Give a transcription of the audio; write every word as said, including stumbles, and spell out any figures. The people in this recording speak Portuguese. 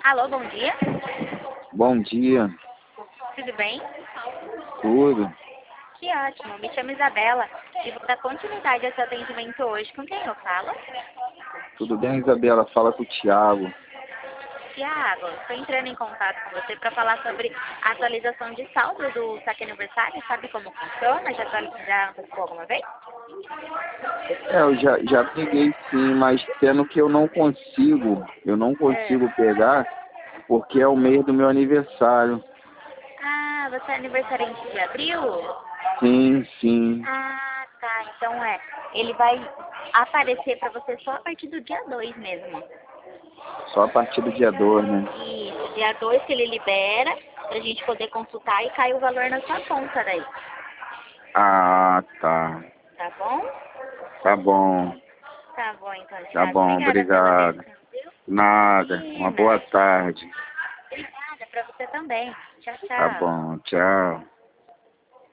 Alô, bom dia. Bom dia, Tudo bem? tudo. Que ótimo. Me chamo Isabela e vou dar continuidade ao seu atendimento hoje. Com quem eu falo? Tudo bem, Isabela? Fala com o Thiago. Tiago, estou entrando em contato com você para falar sobre a atualização de saldo do saque aniversário. Sabe como funciona? Já, atualiz- já antecipou alguma vez? É, eu já, já peguei sim, mas sendo que eu não consigo, eu não É. consigo pegar porque é o mês do meu aniversário. Ah, você é aniversariante de abril? Sim, sim, Ah, tá. Então é. Ele vai aparecer para você só a partir do dia dois mesmo. só a partir do dia dois, né? Isso, dia dois que ele libera, pra gente poder consultar e cai o valor na sua conta daí. Ah, tá. Tá bom? Tá bom, Tá bom então, tá Thiago. bom, Obrigada pela obrigado. atenção, viu? Nada, uma Imagina. boa tarde. Obrigada pra você também. Tchau, Tá tchau. bom, tchau.